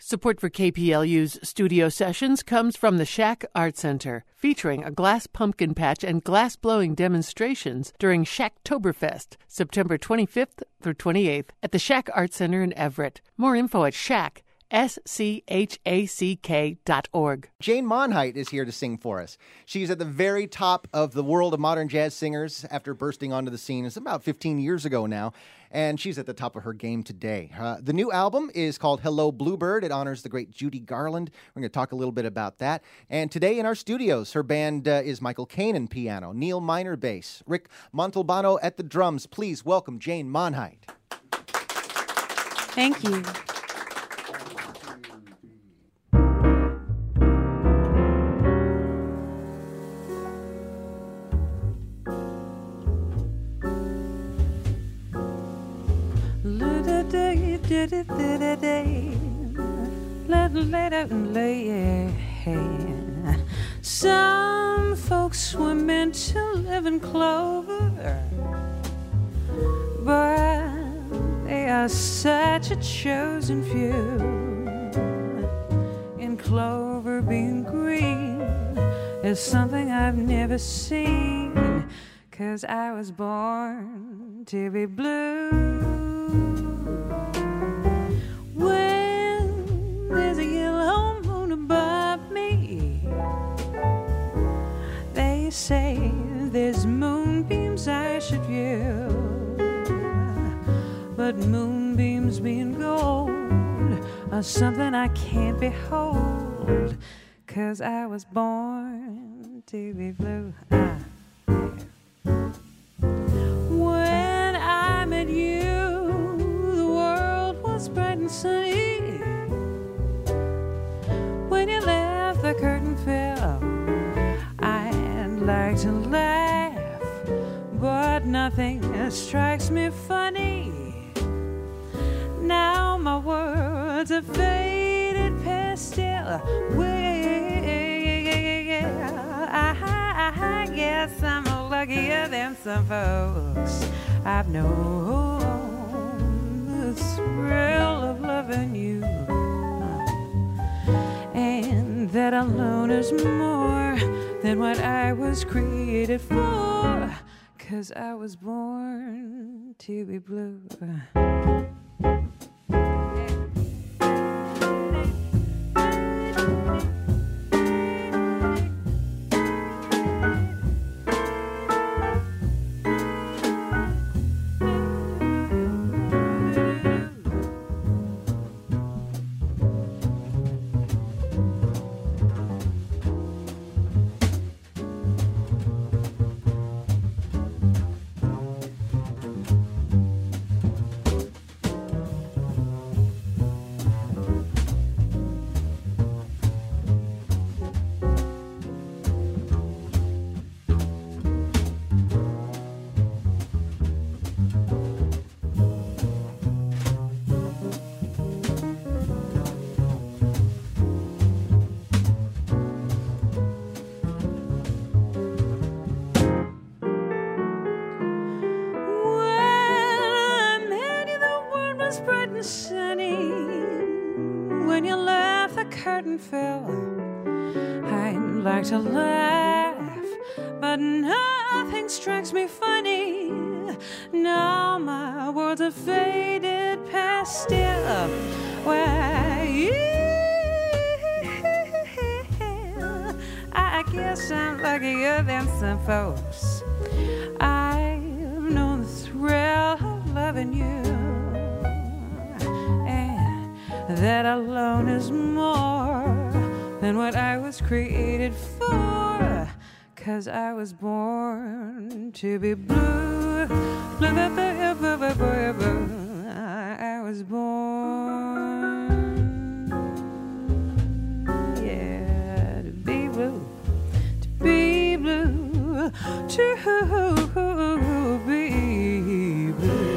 Support for KPLU's studio sessions comes from the Shack Art Center, featuring a glass pumpkin patch and glass blowing demonstrations during Shacktoberfest, September 25th through 28th at the Shack Art Center in Everett. More info at Shack, SCHACK.org. Jane Monheit is here to sing for us. She's at the very top of the world of modern jazz singers after bursting onto the scene. It's about 15 years ago now, and she's at the top of her game today. The new album is called Hello Bluebird. It honors the great Judy Garland. We're going to talk a little bit about that. And today in our studios, her band is Michael Kanan piano, Neil Miner bass, Rick Montalbano at the drums. Please welcome Jane Monheit. Thank you. Some folks were meant to live in clover, but they are such a chosen few. In clover being green is something I've never seen, 'cause I was born to be blue. When there's a yellow moon above me, they say there's moonbeams I should view. But moonbeams being gold are something I can't behold, 'cause I was born to be blue. When I met you, the world was bright and sunny. When you left, the curtain fell. I'd like to laugh, but nothing strikes me funny. Now my words are faded pastel. I guess I'm luckier than some folks. I've known the thrill of loving you, and that alone is more than what I was created for, 'cause I was born to be blue. To laugh, but nothing strikes me funny. Now my world's a faded pastel. Well, I guess I'm luckier than some folks. I've known the thrill of loving you, and that alone is more than what I was created for, 'cause I was born to be blue. I was born, yeah, to be blue, to be blue, to be blue.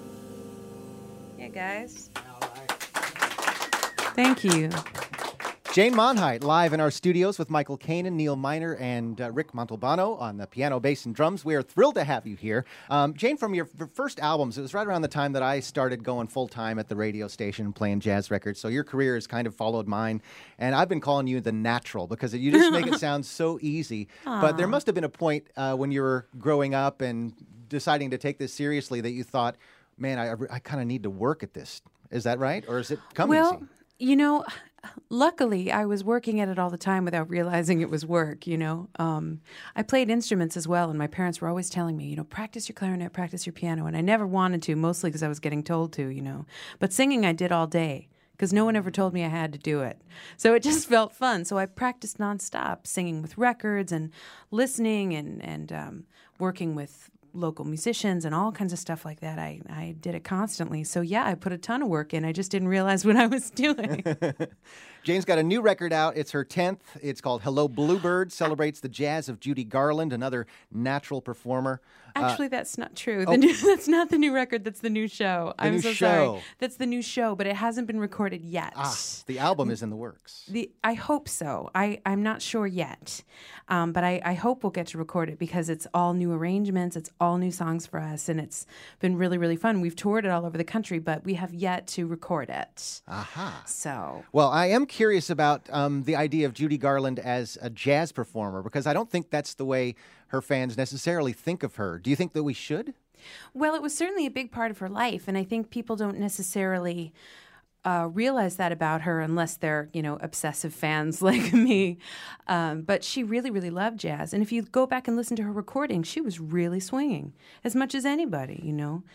Guys. Thank you. Jane Monheit live in our studios with Michael Kanan, Neil Miner, and Rick Montalbano on the piano, bass, and drums. We are thrilled to have you here. Jane, from your first albums, it was right around the time that I started going full-time at the radio station playing jazz records, so your career has kind of followed mine. And I've been calling you the natural because you just make it sound so easy. But there must have been a point when you were growing up and deciding to take this seriously that you thought, man, I kind of need to work at this. Is that right? Or has it come easy? You know, luckily, I was working at it all the time without realizing it was work, you know. I played instruments as well, and my parents were always telling me, you know, practice your clarinet, practice your piano. And I never wanted to, mostly because I was getting told to, you know. But singing I did all day because no one ever told me I had to do it. So it just felt fun. So I practiced nonstop, singing with records and listening and working with local musicians and all kinds of stuff like that. I did it constantly. So yeah, I put a ton of work in. I just didn't realize what I was doing. Jane's got a new record out. It's her 10th. It's called Hello Bluebird. Celebrates the jazz of Judy Garland, another natural performer. Actually, that's not true. That's not the new record. That's the new show. I'm so sorry. That's the new show, but it hasn't been recorded yet. The album is in the works. I hope so. I'm not sure yet, but I hope we'll get to record it because it's all new arrangements. It's all new songs for us, and it's been really, really fun. We've toured it all over the country, but we have yet to record it. So, well, I am curious about the idea of Judy Garland as a jazz performer because I don't think that's the way her fans necessarily think of her. Do you think that we should? Well, it was certainly a big part of her life, and I think people don't necessarily realize that about her unless they're, you know, obsessive fans like me. But she really, really loved jazz. And if you go back and listen to her recordings, she was really swinging as much as anybody, you know.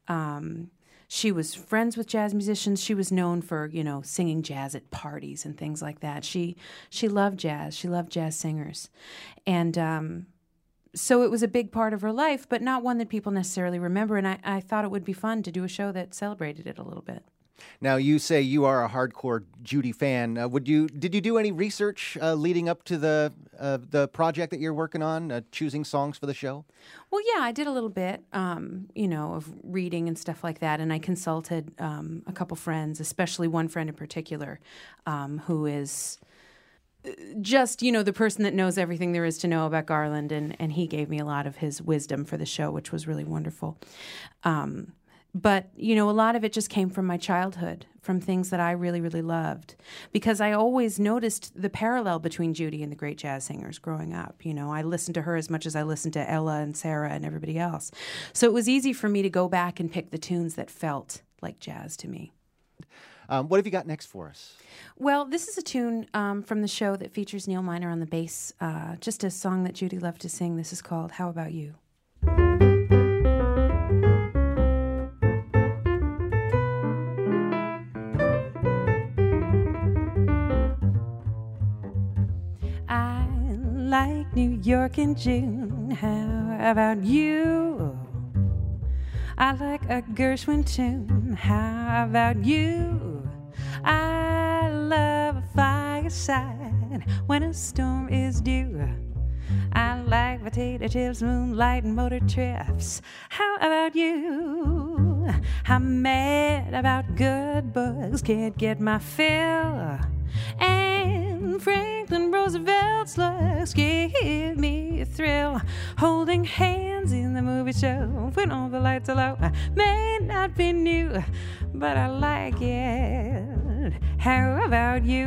She was friends with jazz musicians. She was known for, you know, singing jazz at parties and things like that. She loved jazz. She loved jazz singers. And so it was a big part of her life, but not one that people necessarily remember. And I thought it would be fun to do a show that celebrated it a little bit. Now, you say you are a hardcore Judy fan. Did you do any research leading up to the project that you're working on, choosing songs for the show? Well, yeah, I did a little bit, you know, of reading and stuff like that. And I consulted a couple friends, especially one friend in particular, who is just, you know, the person that knows everything there is to know about Garland. And he gave me a lot of his wisdom for the show, which was really wonderful. But, you know, a lot of it just came from my childhood, from things that I really, really loved. Because I always noticed the parallel between Judy and the great jazz singers growing up. You know, I listened to her as much as I listened to Ella and Sarah and everybody else. So it was easy for me to go back and pick the tunes that felt like jazz to me. What have you got next for us? Well, this is a tune from the show that features Neil Miner on the bass, just a song that Judy loved to sing. This is called How About You? I like New York in June. How about you? I like a Gershwin tune. How about you? I love a fireside when a storm is due. I like potato chips, moonlight, and motor trips. How about you? I'm mad about good books, can't get my fill. And Franklin Roosevelt's looks give me a thrill. Holding hands in the movie show when all the lights are low may not be new, but I like it. How about you?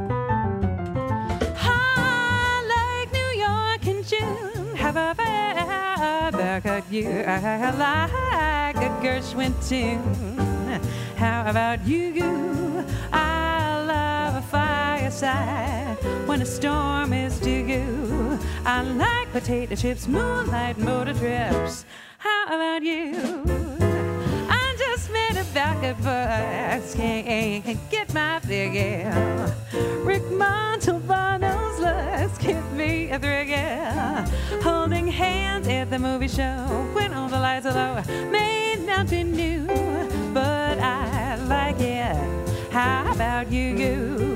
I like New York in June. How about you? I like a Gershwin tune. How about you? I love a fireside when a storm is due. I like potato chips, moonlight, motor trips. How about you? I just met a backup bus, can't get my figure. Rick Montalbano's looks give me a thrill. Holding hands at the movie show when all the lights are low may not be new, but I like it. How about you?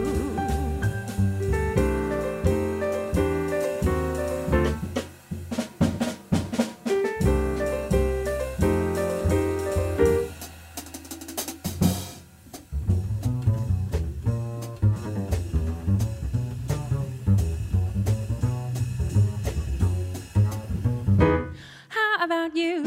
How about you?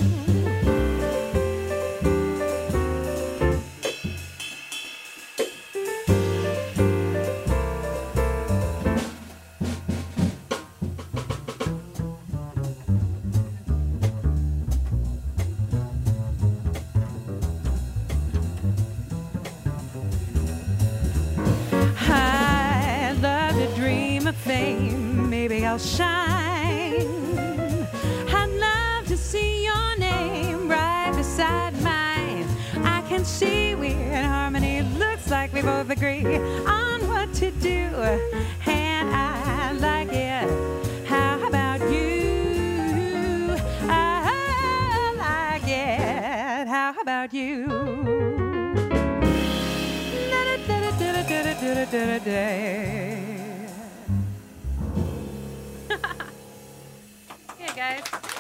I'd love to dream of fame. Maybe I'll shine. I'd love to see your name right beside mine. I can see we're in harmony. Looks like we both agree on what to do, and I like it. How about you? I like it. How about you? Yeah, guys.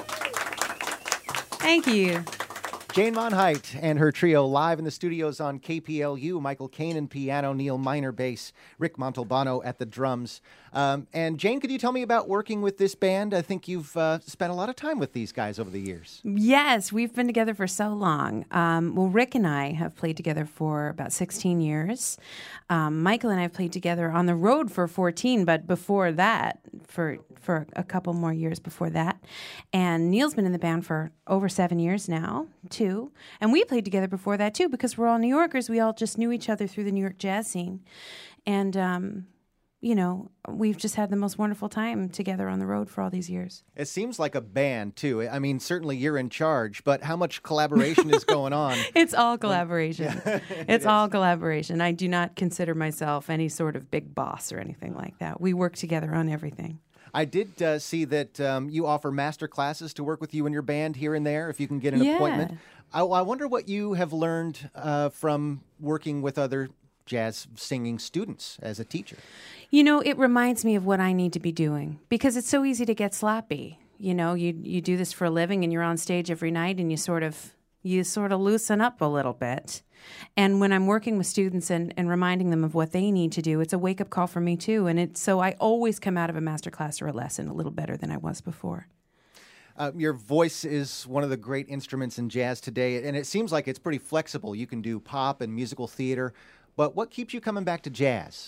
Thank you. Jane Monheit and her trio live in the studios on KPLU. Michael Kanan, piano, Neil Miner, bass, Rick Montalbano at the drums. And Jane, could you tell me about working with this band? I think you've spent a lot of time with these guys over the years. Yes, we've been together for so long. Well, Rick and I have played together for about 16 years. Michael and I have played together on the road for 14, but before that, for a couple more years before that. And Neil's been in the band for over 7 years now, too. And we played together before that, too, because we're all New Yorkers. We all just knew each other through the New York jazz scene. And, you know, we've just had the most wonderful time together on the road for all these years. It seems like a band, too. I mean, certainly you're in charge, but how much collaboration is going on? It's all collaboration. It's all collaboration. I do not consider myself any sort of big boss or anything like that. We work together on everything. I did see that you offer master classes to work with you and your band here and there if you can get an appointment. I wonder what you have learned from working with other jazz singing students as a teacher. You know, it reminds me of what I need to be doing because it's so easy to get sloppy. You know, you do this for a living and you're on stage every night and you sort of loosen up a little bit. And when I'm working with students and reminding them of what they need to do, it's a wake-up call for me, too. And so I always come out of a master class or a lesson a little better than I was before. Your voice is one of the great instruments in jazz today, and it seems like it's pretty flexible. You can do pop and musical theater. But what keeps you coming back to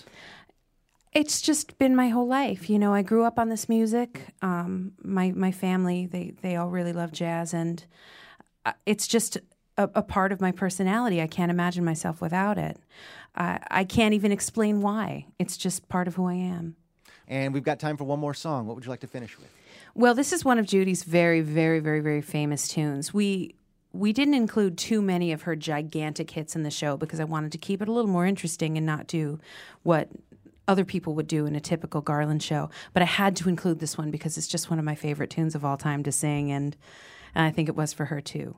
jazz? It's just been my whole life. You know, I grew up on this music. My family, they all really love jazz, and it's just a part of my personality. I can't imagine myself without it. I can't even explain why. It's just part of who I am. And we've got time for one more song. What would you like to finish with? Well, this is one of Judy's very, very, very, very famous tunes. We didn't include too many of her gigantic hits in the show because I wanted to keep it a little more interesting and not do what other people would do in a typical Garland show. But I had to include this one because it's just one of my favorite tunes of all time to sing, and I think it was for her, too.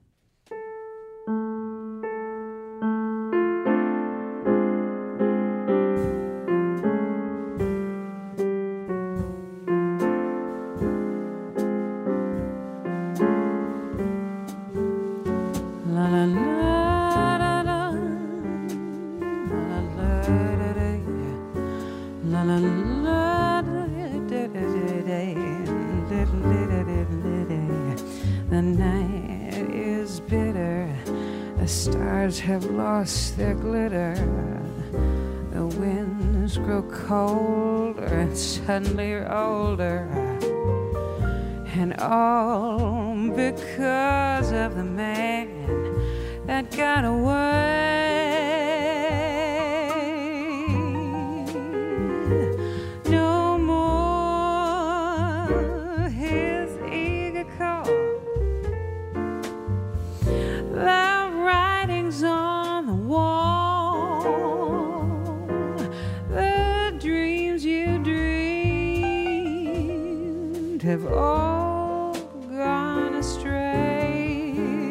The night is bitter, the stars have lost their glitter, the winds grow colder and suddenly you're older, and all because of the man that got away. No more his eager call, the writings on the wall, the dreams you dreamed have all gone astray.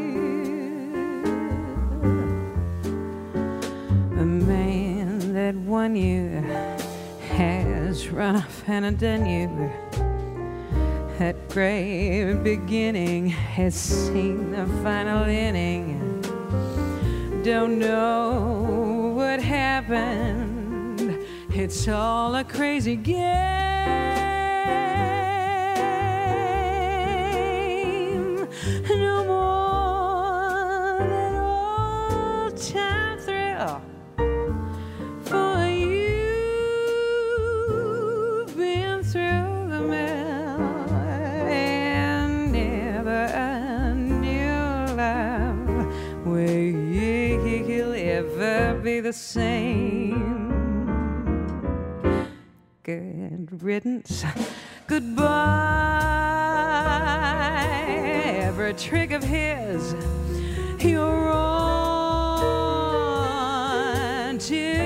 The man that won you has run off and done you. That great beginning has seen the final inning. Don't know what happened. It's all a crazy game. the same. Good riddance, goodbye. Every trick of his, you're on to.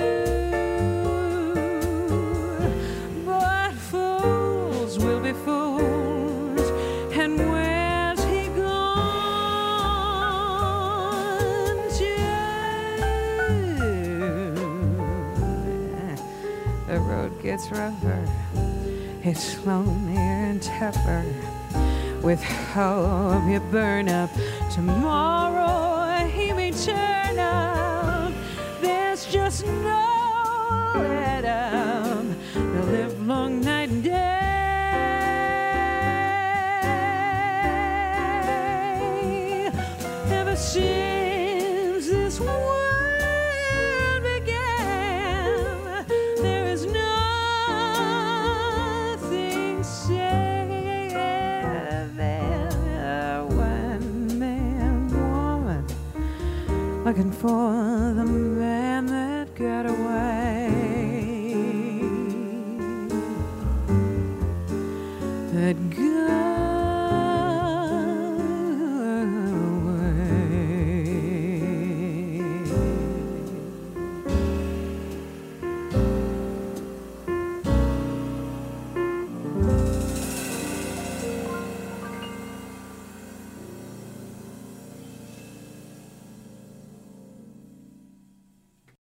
But fools will be fools, and where's he gone to? The road gets rougher, it's lonelier and tougher. With hope you burn up, tomorrow he may turn up. There's just no let up. They'll live long night and day. Ever since this world began, there is nothing safe. One man, woman, looking for the man.